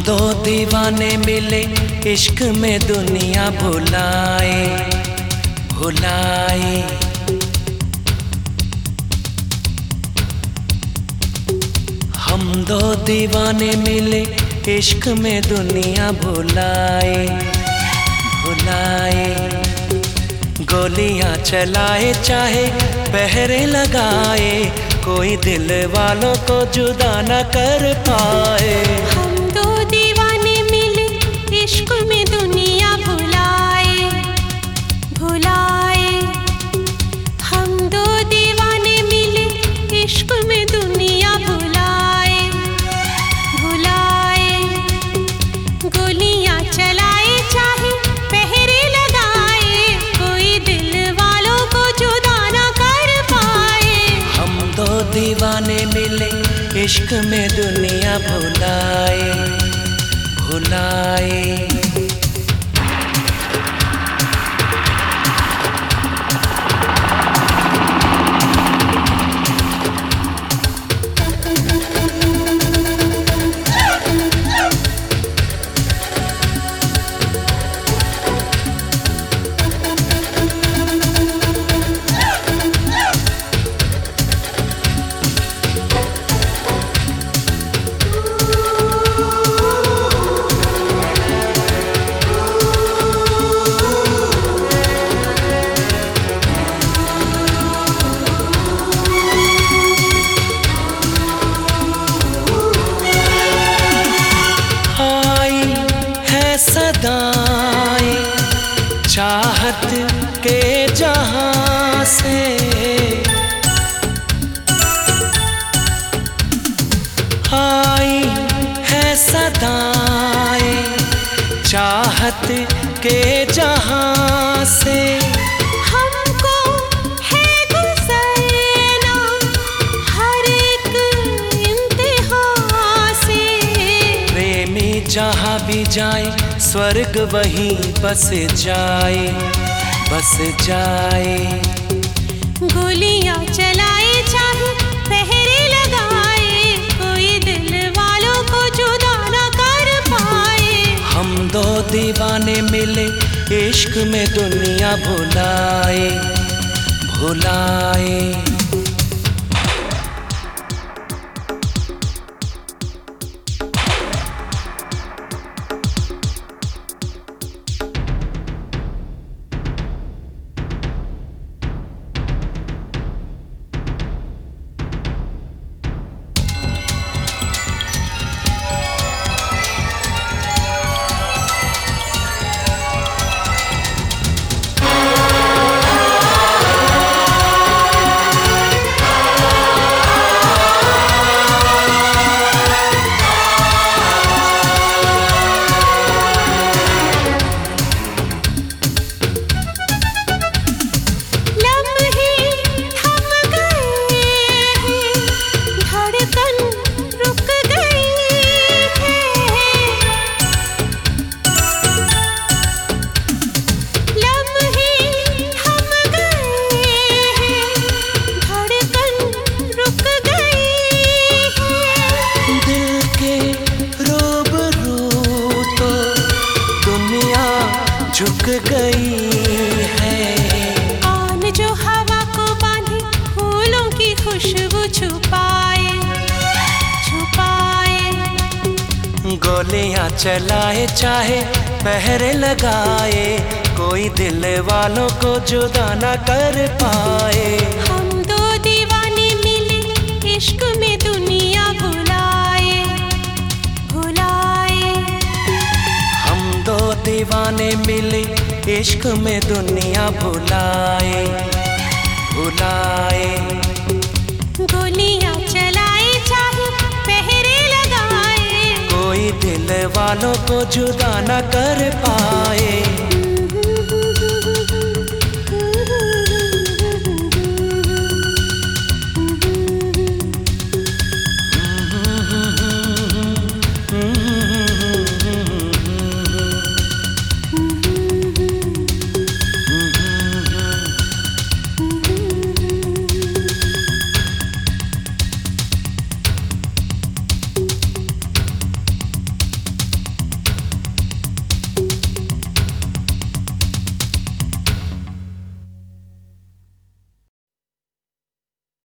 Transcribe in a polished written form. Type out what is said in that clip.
दो दीवाने मिले इश्क में दुनिया भुलाए भुलाए। हम दो दीवाने मिले इश्क में दुनिया भुलाए भुलाए। गोलियां चलाए चाहे पहरे लगाए, कोई दिल वालों को जुदा न कर पाए। हम दो दीवाने मिले इश्क में दुनिया भुलाए भुलाए। हम दो दीवाने मिले इश्क में दुनिया भुलाए भुलाए। गोलियां चलाए चाहे पहरे लगाए, कोई दिल वालों को जुदा न कर पाए। हम दो दीवाने मिले इश्क में दुनिया भुलाए भुलाए। सदाएं चाहत के जहां से, आई है सदाएं चाहत के जहां से। हमको है गुज़रना हर एक इम्तिहान से। प्रेमी जहां भी जाए स्वर्ग वहीं बस जाए बस जाए। गोलियां चलाए चाहे पहरे लगाए, कोई दिल वालों को जुदा न कर पाए। हम दो दीवाने मिले इश्क में दुनिया भुलाए भुलाए। झुक गई है आन जो हवा को बांधे, फूलों की खुशबू छुपाए छुपाए। गोलियां चलाए चाहे पहरे लगाए, कोई दिल वालों को जुदा न कर पाए। हम दो दीवाने मिले इश्क में दुनिया भुलाए भुलाए। हम दो दीवाने मिले इश्क में दुनिया भुलाए भुलाए। गोलियां चलाए चाहे पहरे लगाए, कोई दिल वालों को जुदा न कर पाए।